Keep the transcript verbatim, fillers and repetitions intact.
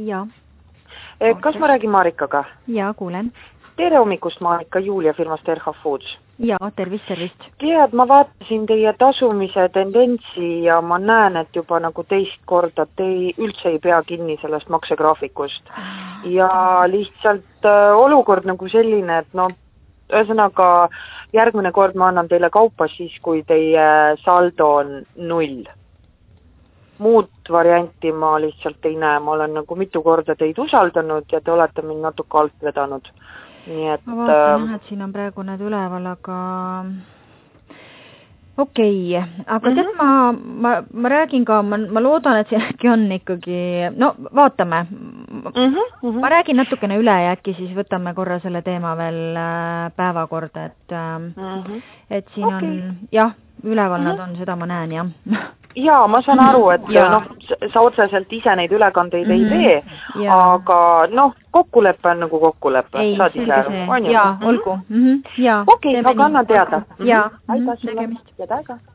Ja. Kas ma räägin Marikaga? Ja, kuulen. Tere hommikust, Marika, Julia firmast R H Foods. Ja, tervist, tervist. Tead, ma vaatasin teie tasumise tendentsi ja ma näen, et juba nagu teist korda te ei, üldse ei pea kinni sellest maksegraafikust. Ja lihtsalt äh, olukord nagu selline, et no, ühesõnaga järgmine kord ma annan teile kaupa siis, kui teie saldo on null. Muud varianti ma lihtsalt ei näe, ma olen nagu mitu korda teid usaldanud ja te olete mind natuke alt vedanud. Nii et, ma vaatan, äh... et siin on praegu need üleval, aga okei, okay. aga mm -hmm. tead, ma, ma, ma räägin ka, ma, ma loodan, et see äkki on ikkagi, no vaatame, mm -hmm. Mm -hmm. ma räägin natukene üle ja äkki siis võtame korra selle teema veel päevakorda, et, mm -hmm. et siin okay. on, jah, üleval mm -hmm. nad on, seda ma näen, jah. Jaa, ma saan aru, et noh, sa otseselt ise neid ülekandeid mm -hmm. ei tee, ja. Aga noh, kokkuleppe on nagu kokkuleppe. Ei, selge see. Jaa, olgu. Mm -hmm. Okei, okay, aga anna teada. Jaa, aitäh sulle. Head aega.